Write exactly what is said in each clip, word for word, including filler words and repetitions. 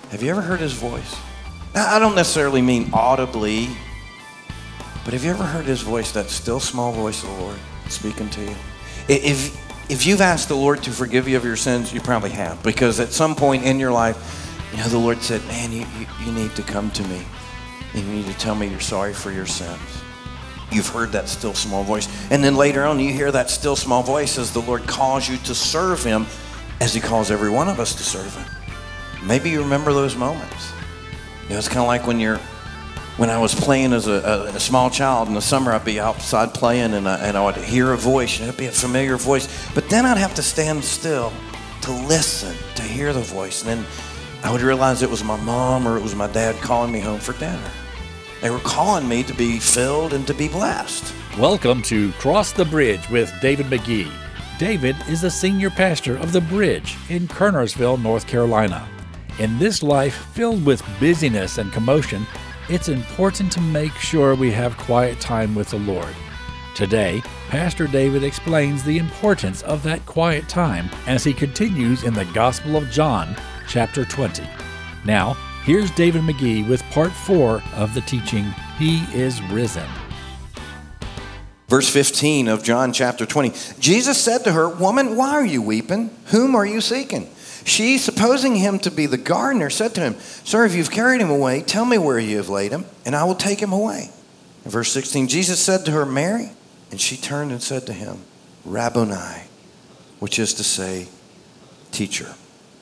Have you ever heard his voice? Now, I don't necessarily mean audibly, but have you ever heard his voice, that still small voice of the Lord speaking to you? If, if you've asked the Lord to forgive you of your sins, you probably have. Because at some point in your life, you know, the Lord said, man, you, you, you need to come to me. And you need to tell me you're sorry for your sins. You've heard that still small voice. And then later on, you hear that still small voice as the Lord calls you to serve him as he calls every one of us to serve him. Maybe you remember those moments. You know, it's kind of like when you're, when I was playing as a, a, a small child in the summer, I'd be outside playing and I, and I would hear a voice, and it'd be a familiar voice. But then I'd have to stand still to listen, to hear the voice. And then I would realize it was my mom or it was my dad calling me home for dinner. They were calling me to be filled and to be blessed. Welcome to Cross the Bridge with David McGee. David is the senior pastor of The Bridge in Kernersville, North Carolina. In this life filled with busyness and commotion, it's important to make sure we have quiet time with the Lord. Today, Pastor David explains the importance of that quiet time as he continues in the Gospel of John, chapter twenty. Now, here's David McGee with part four of the teaching, He is Risen. Verse fifteen of John chapter twenty. Jesus said to her, "Woman, why are you weeping? Whom are you seeking?" She, supposing him to be the gardener, said to him, "Sir, if you've carried him away, tell me where you have laid him, and I will take him away." In verse sixteen, Jesus said to her, "Mary," and she turned and said to him, "Rabboni," which is to say, teacher.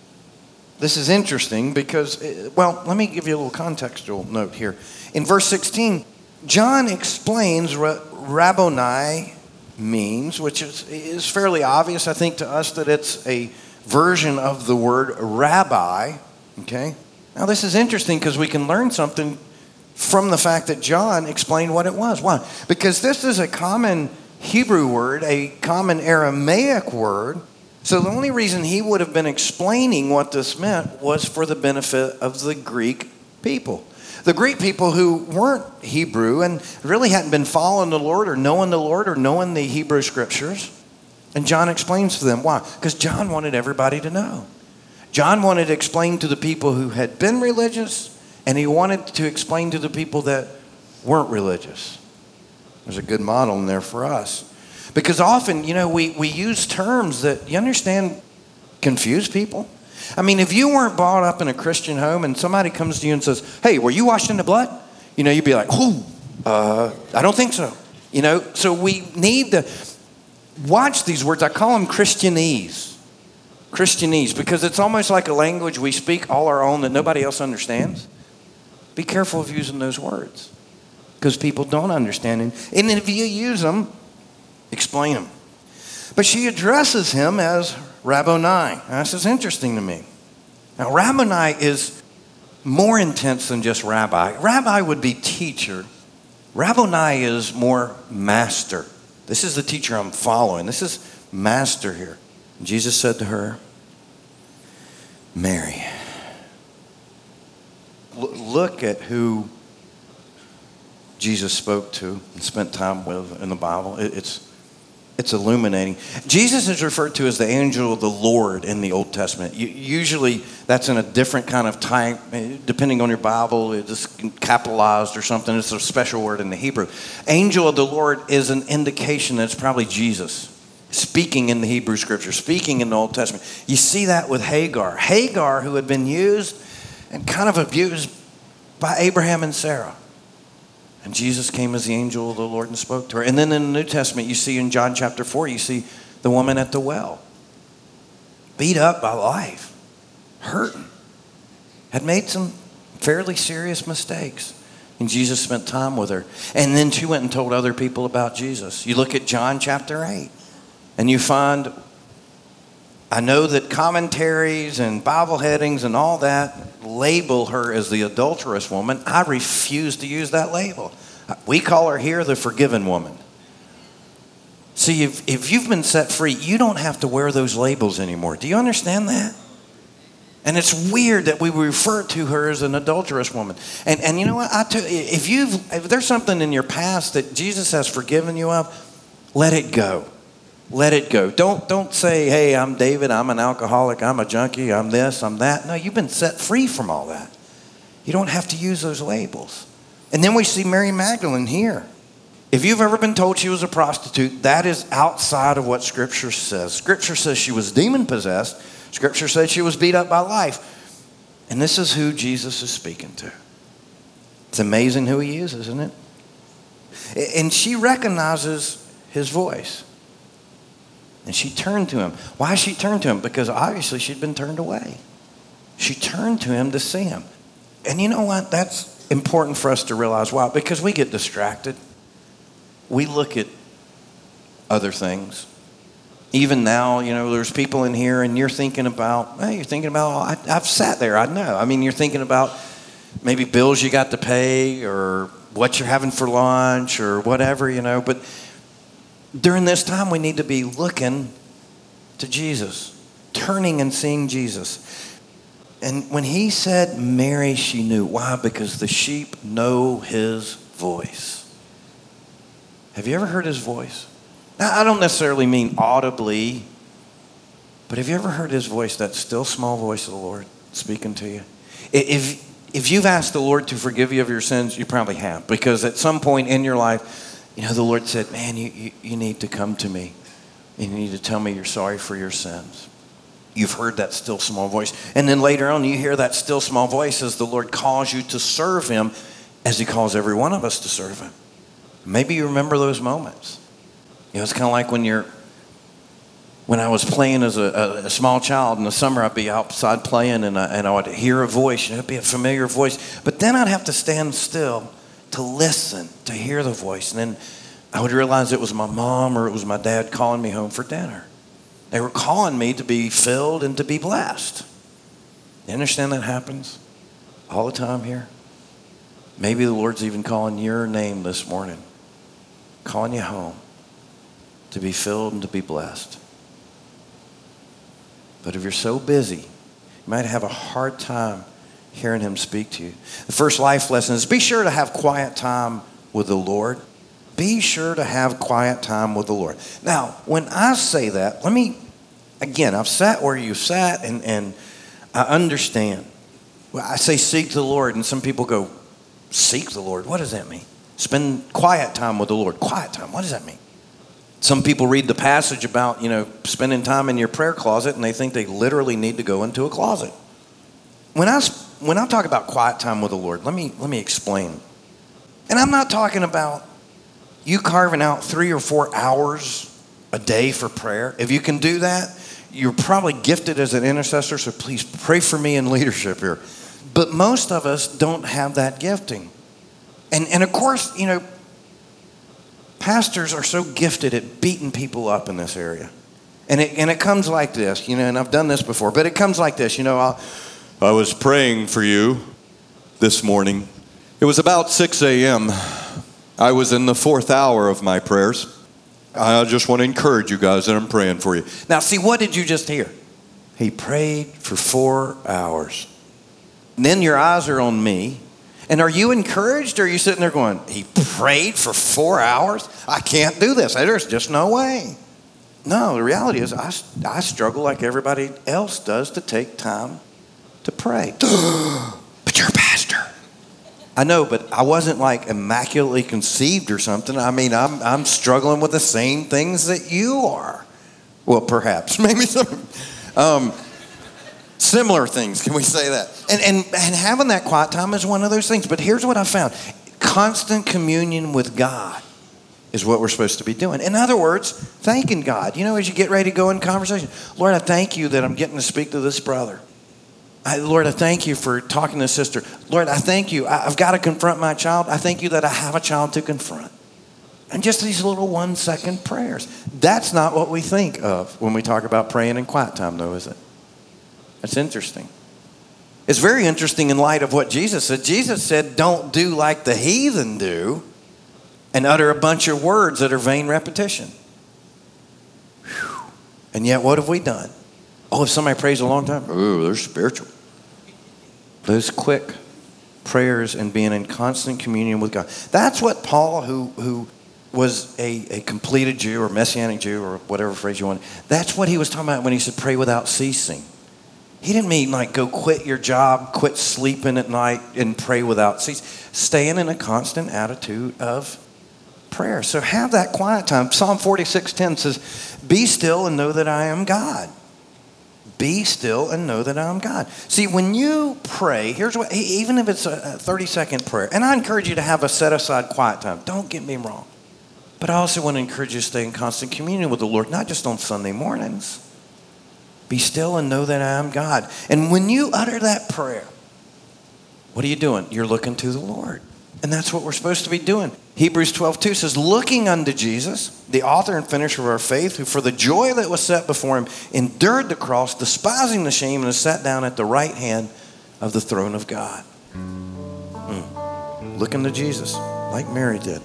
This is interesting because, well, let me give you a little contextual note here. In verse sixteen, John explains what Rabboni means, which is, is fairly obvious, I think, to us that it's a version of the word rabbi, okay? Now, this is interesting because we can learn something from the fact that John explained what it was. Why? Because this is a common Hebrew word, a common Aramaic word. So the only reason he would have been explaining what this meant was for the benefit of the Greek people. The Greek people who weren't Hebrew and really hadn't been following the Lord or knowing the Lord or knowing the Hebrew scriptures. And John explains to them. Why? Because John wanted everybody to know. John wanted to explain to the people who had been religious, and he wanted to explain to the people that weren't religious. There's a good model in there for us. Because often, you know, we, we use terms that, you understand, confuse people. I mean, if you weren't brought up in a Christian home and somebody comes to you and says, "Hey, were you washed in the blood?" You know, you'd be like, "Whoo, uh, I don't think so." You know, so we need to watch these words. I call them Christianese. Christianese, because it's almost like a language we speak all our own that nobody else understands. Be careful of using those words because people don't understand them. And if you use them, explain them. But she addresses him as Rabboni. Now, this is interesting to me. Now, Rabboni is more intense than just rabbi. Rabbi would be teacher. Rabboni is more master. This is the teacher I'm following. This is master here. Jesus said to her, "Mary." L- look at who Jesus spoke to and spent time with in the Bible. It, it's It's illuminating. Jesus is referred to as the angel of the Lord in the Old Testament. You, usually that's in a different kind of type. Depending on your Bible, it's capitalized or something. It's a special word in the Hebrew. Angel of the Lord is an indication that it's probably Jesus speaking in the Hebrew Scripture, speaking in the Old Testament. You see that with Hagar. Hagar, who had been used and kind of abused by Abraham and Sarah. And Jesus came as the angel of the Lord and spoke to her. And then in the New Testament, you see in John chapter four, you see the woman at the well. Beat up by life. Hurting. Had made some fairly serious mistakes. And Jesus spent time with her. And then she went and told other people about Jesus. You look at John chapter eight. And you find, I know that commentaries and Bible headings and all that label her as the adulterous woman. I refuse to use that label. We call her here the forgiven woman. See, if, if you've been set free, you don't have to wear those labels anymore. Do you understand that? And it's weird that we refer to her as an adulterous woman. And and you know what? I tell you, if you've if there's something in your past that Jesus has forgiven you of, let it go. Let it go. Don't, don't say, hey, I'm David, I'm an alcoholic, I'm a junkie, I'm this, I'm that. No, you've been set free from all that. You don't have to use those labels. And then we see Mary Magdalene here. If you've ever been told she was a prostitute, that is outside of what Scripture says. Scripture says she was demon-possessed. Scripture says she was beat up by life. And this is who Jesus is speaking to. It's amazing who he is, isn't it? And she recognizes his voice. And she turned to him. Why she turned to him? Because obviously she'd been turned away. She turned to him to see him. And you know what? That's important for us to realize. Why? Because we get distracted. We look at other things. Even now, you know, there's people in here and you're thinking about, hey, you're thinking about, oh, I, I've sat there, I know. I mean, you're thinking about maybe bills you got to pay or what you're having for lunch or whatever, you know. But during this time, we need to be looking to Jesus, turning and seeing Jesus. And when he said Mary, she knew. Why? Because the sheep know his voice. Have you ever heard his voice? Now, I don't necessarily mean audibly, but have you ever heard his voice, that still small voice of the Lord speaking to you? If, if you've asked the Lord to forgive you of your sins, you probably have. Because at some point in your life, you know, the Lord said, man, you, you, you need to come to me. And you need to tell me you're sorry for your sins. You've heard that still small voice. And then later on, you hear that still small voice as the Lord calls you to serve him as he calls every one of us to serve him. Maybe you remember those moments. You know, it's kind of like when you're, when I was playing as a, a, a small child in the summer, I'd be outside playing and I, and I would hear a voice, and it'd be a familiar voice. But then I'd have to stand still to listen, to hear the voice. And then I would realize it was my mom or it was my dad calling me home for dinner. They were calling me to be filled and to be blessed. You understand that happens all the time here? Maybe the Lord's even calling your name this morning, calling you home to be filled and to be blessed. But if you're so busy, you might have a hard time hearing him speak to you. The first life lesson is be sure to have quiet time with the Lord. Be sure to have quiet time with the Lord. Now, when I say that, let me, again, I've sat where you sat and, and I understand. Well, I say seek the Lord and some people go, seek the Lord? What does that mean? Spend quiet time with the Lord. Quiet time, what does that mean? Some people read the passage about, you know, spending time in your prayer closet and they think they literally need to go into a closet. When I, when I talk about quiet time with the Lord, let me, let me explain. And I'm not talking about you carving out three or four hours a day for prayer. If you can do that, you're probably gifted as an intercessor, so please pray for me in leadership here. But most of us don't have that gifting. And, and of course, you know, pastors are so gifted at beating people up in this area. And it, and it comes like this, you know, and I've done this before, but it comes like this, you know, I'll, I was praying for you this morning. It was about six a.m. I was in the fourth hour of my prayers. I just want to encourage you guys that I'm praying for you. Now, see, what did you just hear? He prayed for four hours. And then your eyes are on me. And are you encouraged or are you sitting there going, he prayed for four hours? I can't do this. There's just no way. No, the reality is I, I struggle like everybody else does to take time to pray. But you're a pastor. I know, but I wasn't like immaculately conceived or something. I mean, I'm I'm struggling with the same things that you are. Well, perhaps, maybe some um, similar things. Can we say that? And, and and having that quiet time is one of those things. But here's what I found: constant communion with God is what we're supposed to be doing. In other words, thanking God. You know, as you get ready to go in conversation, Lord, I thank you that I'm getting to speak to this brother. I, Lord, I thank you for talking to this sister. Lord, I thank you. I, I've got to confront my child. I thank you that I have a child to confront. And just these little one-second prayers. That's not what we think of when we talk about praying in quiet time, though, is it? That's interesting. It's very interesting in light of what Jesus said. Jesus said, don't do like the heathen do and utter a bunch of words that are vain repetition. Whew. And yet, what have we done? Oh, if somebody prays a long time, oh, they're spiritual. Those quick prayers and being in constant communion with God. That's what Paul, who, who was a, a completed Jew or Messianic Jew or whatever phrase you want. That's what he was talking about when he said pray without ceasing. He didn't mean like go quit your job, quit sleeping at night and pray without ceasing. Staying in a constant attitude of prayer. So have that quiet time. Psalm forty-six ten says, be still and know that I am God. Be still and know that I am God. See, when you pray, here's what, even if it's a thirty second prayer, and I encourage you to have a set aside quiet time. Don't get me wrong. But I also want to encourage you to stay in constant communion with the Lord, not just on Sunday mornings. Be still and know that I am God. And when you utter that prayer, what are you doing? You're looking to the Lord. And that's what we're supposed to be doing. Hebrews twelve two says, looking unto Jesus, the author and finisher of our faith, who for the joy that was set before him endured the cross, despising the shame, and is sat down at the right hand of the throne of God. Mm. Looking to Jesus, like Mary did.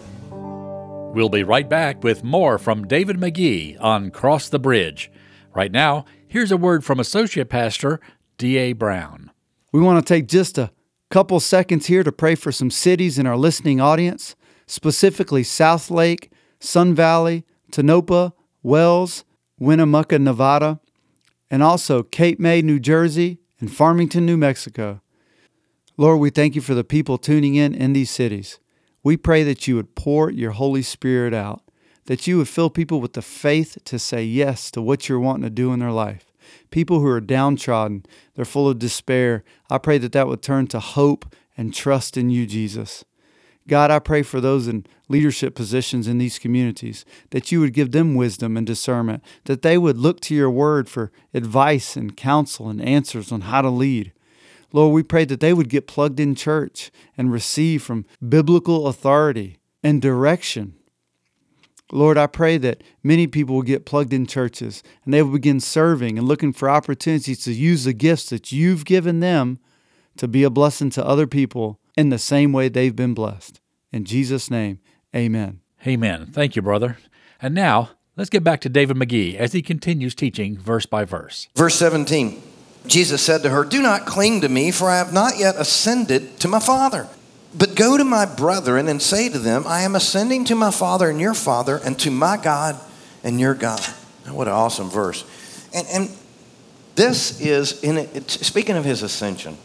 We'll be right back with more from David McGee on Cross the Bridge. Right now, here's a word from Associate Pastor D A Brown. We want to take just a couple seconds here to pray for some cities in our listening audience, specifically South Lake, Sun Valley, Tonopah, Wells, Winnemucca, Nevada, and also Cape May, New Jersey, and Farmington, New Mexico. Lord, we thank you for the people tuning in in these cities. We pray that you would pour your Holy Spirit out, that you would fill people with the faith to say yes to what you're wanting to do in their life. People who are downtrodden, they're full of despair. I pray that that would turn to hope and trust in you, Jesus. God, I pray for those in leadership positions in these communities, that you would give them wisdom and discernment, that they would look to your word for advice and counsel and answers on how to lead. Lord, we pray that they would get plugged in church and receive from biblical authority and direction. Lord, I pray that many people will get plugged in churches and they will begin serving and looking for opportunities to use the gifts that you've given them to be a blessing to other people in the same way they've been blessed. In Jesus' name, amen. Amen. Thank you, brother. And now, let's get back to David McGee as he continues teaching verse by verse. Verse seventeen, Jesus said to her, do not cling to me, for I have not yet ascended to my Father. But go to my brethren and say to them, I am ascending to my Father and your Father, and to my God and your God. What an awesome verse. And, and this is, in it, speaking of his ascension,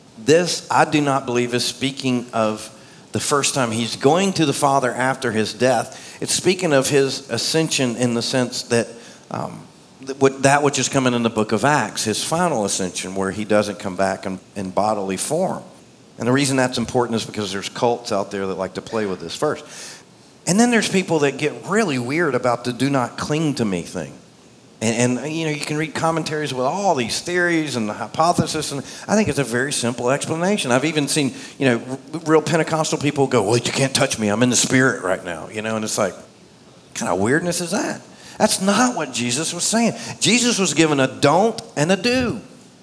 this I do not believe is speaking of the first time he's going to the Father after his death. It's speaking of his ascension in the sense that um, that which is coming in the book of Acts, his final ascension, where he doesn't come back in, in bodily form. And the reason that's important is because there's cults out there that like to play with this first. And then there's people that get really weird about the do not cling to me thing. And, and you know, you can read commentaries with all these theories and the hypothesis, and I think it's a very simple explanation. I've even seen, you know, r- real Pentecostal people go, well, you can't touch me. I'm in the Spirit right now, you know, and it's like, what kind of weirdness is that? That's not what Jesus was saying. Jesus was given a don't and a do.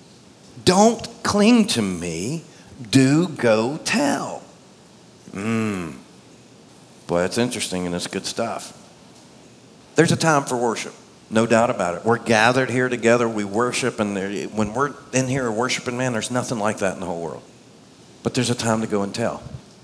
Don't cling to me. Do go tell. Mmm. Boy, that's interesting and it's good stuff. There's a time for worship. No doubt about it. We're gathered here together. We worship. And there, when we're in here worshiping, man, there's nothing like that in the whole world. But there's a time to go and tell.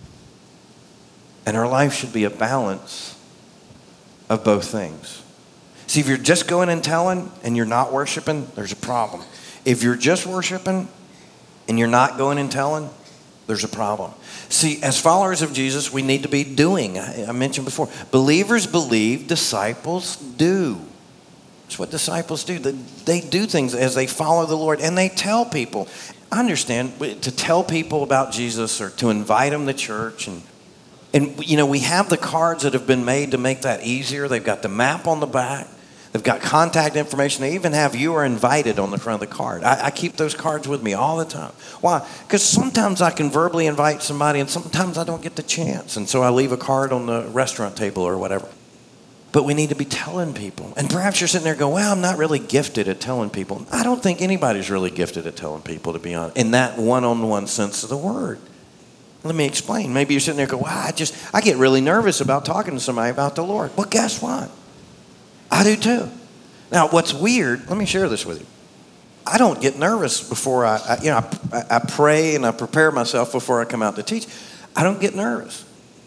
And our life should be a balance of both things. See, if you're just going and telling and you're not worshiping, there's a problem. If you're just worshiping and you're not going and telling, there's a problem. See, as followers of Jesus, we need to be doing. I mentioned before, believers believe, disciples do. That's what disciples do. They do things as they follow the Lord, and they tell people. I understand, to tell people about Jesus or to invite them to church. And, and you know, we have the cards that have been made to make that easier. They've got the map on the back. They've got contact information. They even have you are invited on the front of the card. I, I keep those cards with me all the time. Why? Because sometimes I can verbally invite somebody and sometimes I don't get the chance. And so I leave a card on the restaurant table or whatever. But we need to be telling people. And perhaps you're sitting there going, well, I'm not really gifted at telling people. I don't think anybody's really gifted at telling people, to be honest, in that one-on-one sense of the word. Let me explain. Maybe you're sitting there going, wow, I just, I get really nervous about talking to somebody about the Lord. Well, guess what? I do too. Now, what's weird, let me share this with you. I don't get nervous before I, I you know, I, I pray and I prepare myself before I come out to teach. I don't get nervous.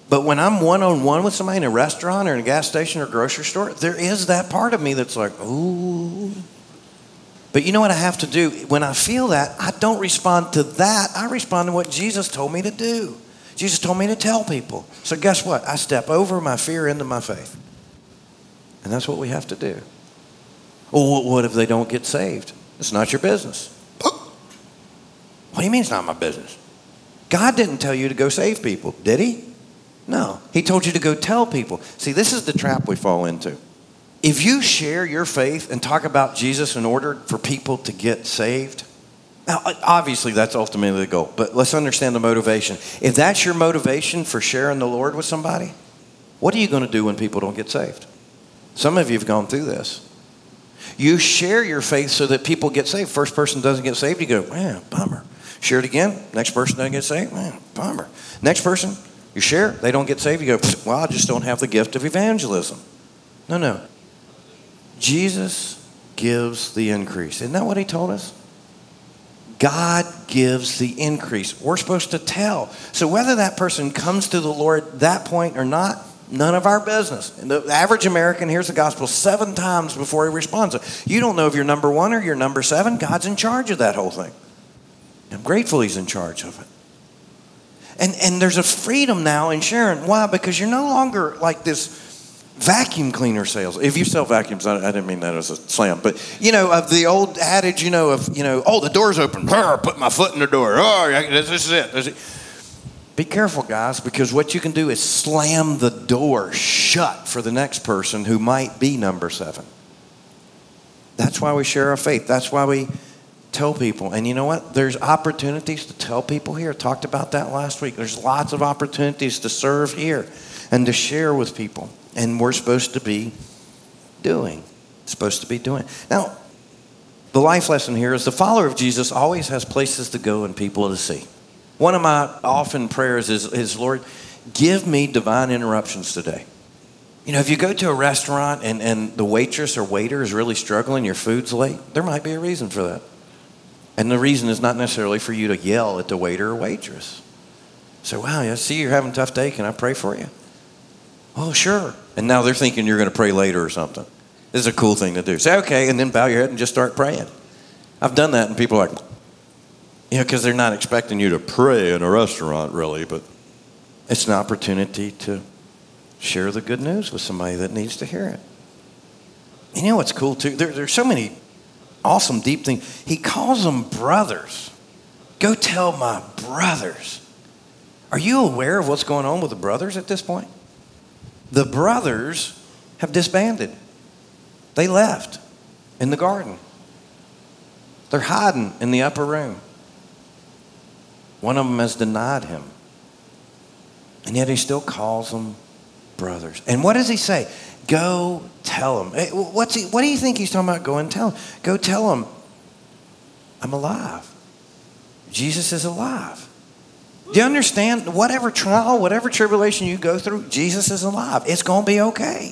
But when I'm one-on-one with somebody in a restaurant or in a gas station or grocery store, there is that part of me that's like, ooh. But you know what I have to do? When I feel that, I don't respond to that. I respond to what Jesus told me to do. Jesus told me to tell people. So guess what? I step over my fear into my faith. And that's what we have to do. Well, what if they don't get saved? It's not your business. What do you mean it's not my business? God didn't tell you to go save people, did he? No. He told you to go tell people. See, this is the trap we fall into. If you share your faith and talk about Jesus in order for people to get saved, now obviously that's ultimately the goal, but let's understand the motivation. If that's your motivation for sharing the Lord with somebody, what are you going to do when people don't get saved? Some of you have gone through this. You share your faith so that people get saved. First person doesn't get saved, you go, man, bummer. Share it again. Next person doesn't get saved, man, bummer. Next person, you share, they don't get saved, you go, well, I just don't have the gift of evangelism. No, no. Jesus gives the increase. Isn't that what he told us? God gives the increase. We're supposed to tell. So whether that person comes to the Lord at that point or not, none of our business. And the average American hears the gospel seven times before he responds. You don't know if you're number one or you're number seven. God's in charge of that whole thing. I'm grateful he's in charge of it. And, and there's a freedom now in sharing. Why? Because you're no longer like this vacuum cleaner sales. If you sell vacuums, I, I didn't mean that as a slam, but you know, of the old adage, you know, of, you know, oh, the door's open. Brr, put my foot in the door. Oh, this is it. This is it. Be careful, guys, because what you can do is slam the door shut for the next person who might be number seven. That's why we share our faith. That's why we tell people. And you know what? There's opportunities to tell people here. I talked about that last week. There's lots of opportunities to serve here and to share with people. And we're supposed to be doing. Supposed to be doing. Now, the life lesson here is the follower of Jesus always has places to go and people to see. One of my often prayers is, is Lord, give me divine interruptions today. You know, if you go to a restaurant and, and the waitress or waiter is really struggling, your food's late, there might be a reason for that. And the reason is not necessarily for you to yell at the waiter or waitress. So, wow, I see you're having a tough day. Can I pray for you? Oh, sure. And now they're thinking you're going to pray later or something. This is a cool thing to do. Say, okay, and then bow your head and just start praying. I've done that, and people are like, you know, because they're not expecting you to pray in a restaurant, really, but it's an opportunity to share the good news with somebody that needs to hear it. And you know what's cool, too? There, there's so many awesome, deep things. He calls them brothers. Go tell my brothers. Are you aware of what's going on with the brothers at this point? The brothers have disbanded. They left in the garden. They're hiding in the upper room. One of them has denied him. And yet he still calls them brothers. And what does he say? Go tell them. Hey, what's he, what do you think he's talking about? Go and tell them. Go tell them, I'm alive. Jesus is alive. Do you understand? Whatever trial, whatever tribulation you go through, Jesus is alive. It's going to be okay.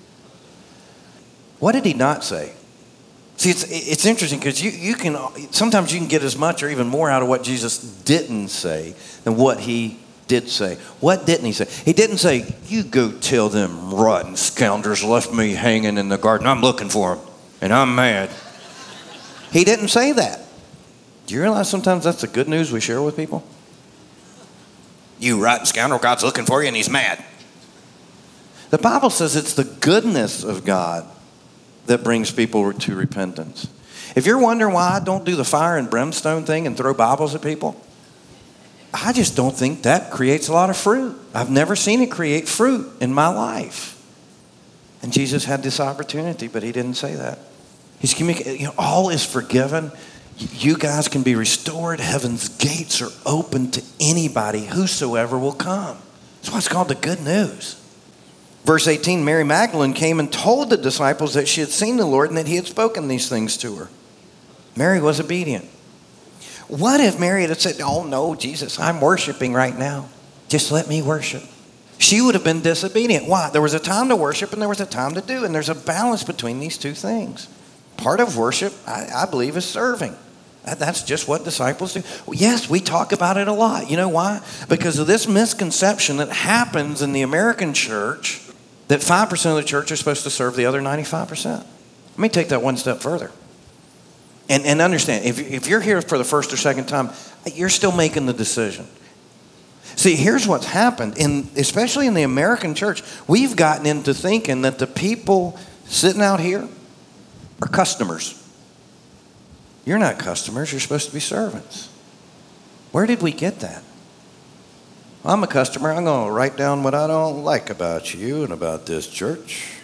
What did he not say? See, it's it's interesting because you, you can sometimes you can get as much or even more out of what Jesus didn't say than what he did say. What didn't he say? He didn't say, you go tell them rotten scoundrels left me hanging in the garden. I'm looking for them, and I'm mad. He didn't say that. Do you realize sometimes that's the good news we share with people? You rotten scoundrel, God's looking for you and he's mad. The Bible says it's the goodness of God that brings people to repentance. If you're wondering why I don't do the fire and brimstone thing and throw Bibles at people, I just don't think that creates a lot of fruit. I've never seen it create fruit in my life. And Jesus had this opportunity, but he didn't say that. He's communicating, you know, all is forgiven. You guys can be restored. Heaven's gates are open to anybody, whosoever will come. That's why it's called the good news. Verse eighteen, Mary Magdalene came and told the disciples that she had seen the Lord and that he had spoken these things to her. Mary was obedient. What if Mary had said, oh no, Jesus, I'm worshiping right now. Just let me worship. She would have been disobedient. Why? There was a time to worship and there was a time to do. And there's a balance between these two things. Part of worship, I, I believe, is serving. That's just what disciples do. Yes, we talk about it a lot. You know why? Because of this misconception that happens in the American church that five percent of the church are supposed to serve the other ninety-five percent. Let me take that one step further. And, and understand, if, if you're here for the first or second time, you're still making the decision. See, here's what's happened, in, especially in the American church. We've gotten into thinking that the people sitting out here are customers. You're not customers. You're supposed to be servants. Where did we get that? Well, I'm a customer. I'm going to write down what I don't like about you and about this church.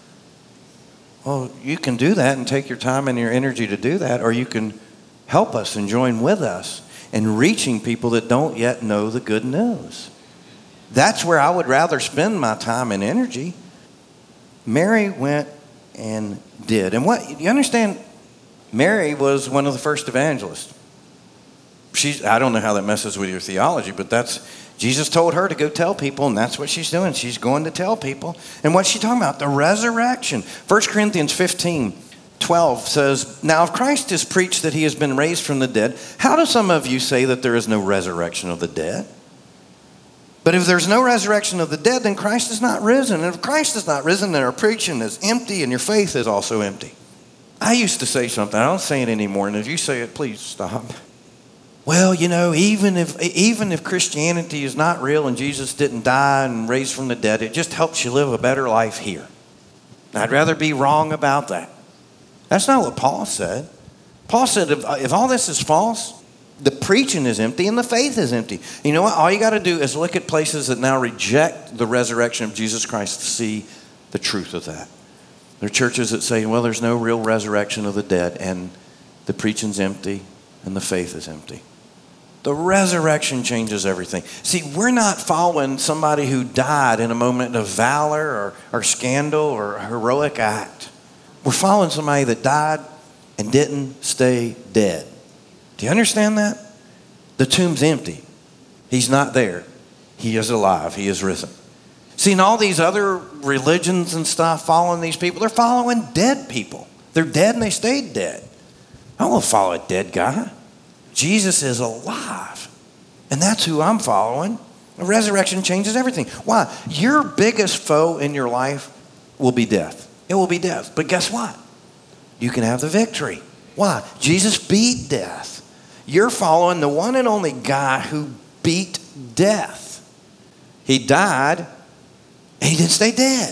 Well, you can do that and take your time and your energy to do that, or you can help us and join with us in reaching people that don't yet know the good news. That's where I would rather spend my time and energy. Mary went and did. And what, you understand, Mary was one of the first evangelists. She's, I don't know how that messes with your theology, but that's, Jesus told her to go tell people, and that's what she's doing. She's going to tell people. And what's she talking about? The resurrection. First Corinthians fifteen twelve says, now if Christ is preached that he has been raised from the dead, how do some of you say that there is no resurrection of the dead? But if there's no resurrection of the dead, then Christ is not risen. And if Christ is not risen, then our preaching is empty and your faith is also empty. I used to say something. I don't say it anymore. And if you say it, please stop. Well, you know, even if even if Christianity is not real and Jesus didn't die and raise from the dead, it just helps you live a better life here. I'd rather be wrong about that. That's not what Paul said. Paul said if, if all this is false, the preaching is empty and the faith is empty. You know what? All you got to do is look at places that now reject the resurrection of Jesus Christ to see the truth of that. There are churches that say, well, there's no real resurrection of the dead, and the preaching's empty and the faith is empty. The resurrection changes everything. See, we're not following somebody who died in a moment of valor or, or scandal or heroic act. We're following somebody that died and didn't stay dead. Do you understand that? The tomb's empty. He's not there. He is alive. He is risen. See, in all these other religions and stuff, following these people, they're following dead people. They're dead and they stayed dead. I don't want to follow a dead guy. Jesus is alive. And that's who I'm following. The resurrection changes everything. Why? Your biggest foe in your life will be death. It will be death. But guess what? You can have the victory. Why? Jesus beat death. You're following the one and only guy who beat death. He died, and he didn't stay dead.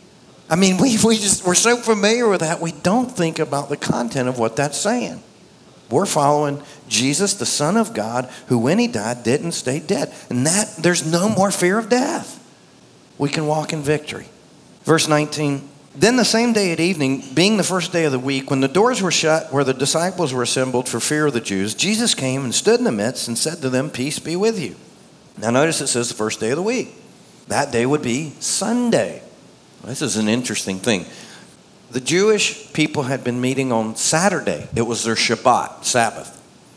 I mean, we, we just, we're so familiar with that, we don't think about the content of what that's saying. We're following Jesus, the Son of God, who when he died didn't stay dead. And that there's no more fear of death. We can walk in victory. Verse nineteen, then the same day at evening, being the first day of the week, when the doors were shut where the disciples were assembled for fear of the Jews, Jesus came and stood in the midst and said to them, peace be with you. Now notice it says the first day of the week. That day would be Sunday. This is an interesting thing. The Jewish people had been meeting on Saturday. It was their Shabbat, Sabbath.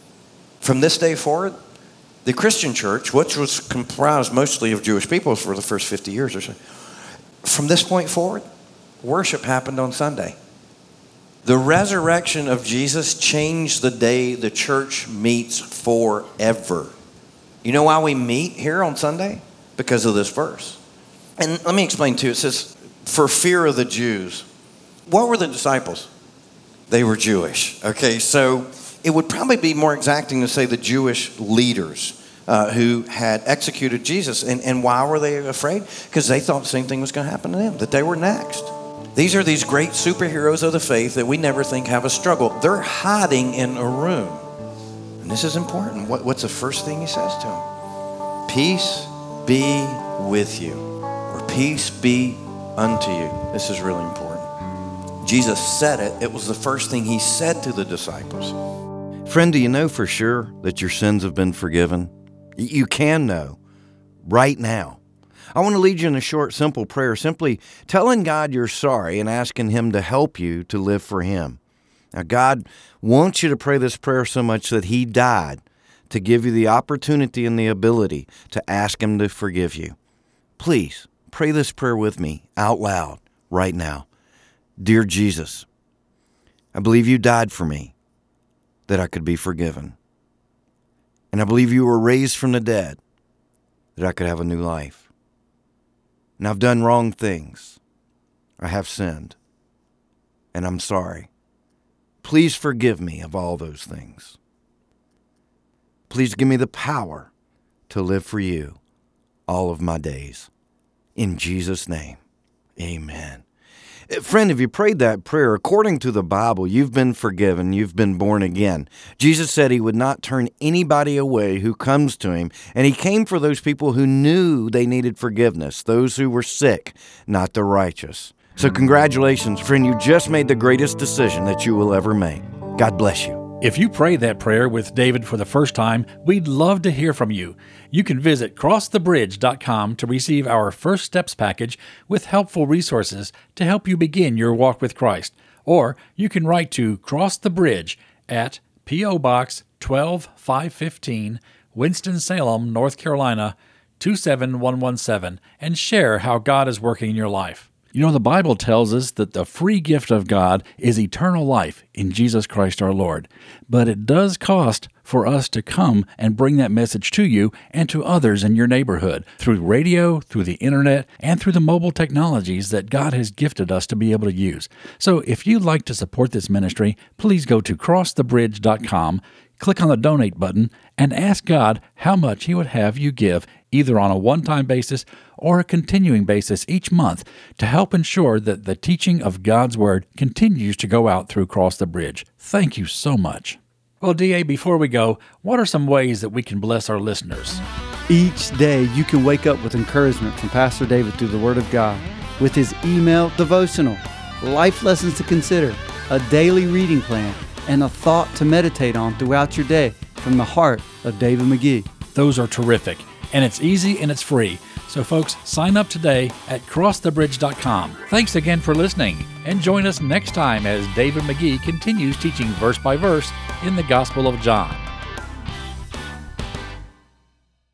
From this day forward, the Christian church, which was comprised mostly of Jewish people for the first fifty years or so, from this point forward, worship happened on Sunday. The resurrection of Jesus changed the day the church meets forever. You know why we meet here on Sunday? Because of this verse. And let me explain too. It says, for fear of the Jews. What were the disciples? They were Jewish. Okay, so it would probably be more exacting to say the Jewish leaders uh, who had executed Jesus. And, and why were they afraid? Because they thought the same thing was going to happen to them, that they were next. These are these great superheroes of the faith that we never think have a struggle. They're hiding in a room. And this is important. What, what's the first thing he says to them? Peace be with you, or peace be unto you. This is really important. Jesus said it. It was the first thing he said to the disciples. Friend, do you know for sure that your sins have been forgiven? You can know right now. I want to lead you in a short, simple prayer, simply telling God you're sorry and asking him to help you to live for him. Now, God wants you to pray this prayer so much that he died to give you the opportunity and the ability to ask him to forgive you. Please pray this prayer with me out loud right now. Dear Jesus, I believe you died for me. that I could be forgiven. And I believe you were raised from the dead that I could have a new life. And I've done wrong things. I have sinned. And I'm sorry. Please forgive me of all those things. Please give me the power to live for you all of my days. In Jesus' name, amen. Friend, if you prayed that prayer, according to the Bible, you've been forgiven, you've been born again. Jesus said he would not turn anybody away who comes to him, and he came for those people who knew they needed forgiveness, those who were sick, not the righteous. So congratulations, friend, you just made the greatest decision that you will ever make. God bless you. If you prayed that prayer with David for the first time, we'd love to hear from you. You can visit cross the bridge dot com to receive our First Steps package with helpful resources to help you begin your walk with Christ. Or you can write to Cross the Bridge at P O. Box twelve five fifteen, Winston-Salem, North Carolina, two seven one one seven, and share how God is working in your life. You know, the Bible tells us that the free gift of God is eternal life in Jesus Christ our Lord. But it does cost for us to come and bring that message to you and to others in your neighborhood through radio, through the internet, and through the mobile technologies that God has gifted us to be able to use. So if you'd like to support this ministry, please go to cross the bridge dot com, click on the donate button, and ask God how much He would have you give, either on a one-time basis or a continuing basis each month, to help ensure that the teaching of God's Word continues to go out through Cross the Bridge. Thank you so much. Well, D A, before we go, what are some ways that we can bless our listeners? Each day you can wake up with encouragement from Pastor David through the Word of God with his email devotional, life lessons to consider, a daily reading plan, and a thought to meditate on throughout your day from the heart of David McGee. Those are terrific, and it's easy and it's free. So folks, sign up today at cross the bridge dot com. Thanks again for listening, and join us next time as David McGee continues teaching verse by verse in the Gospel of John.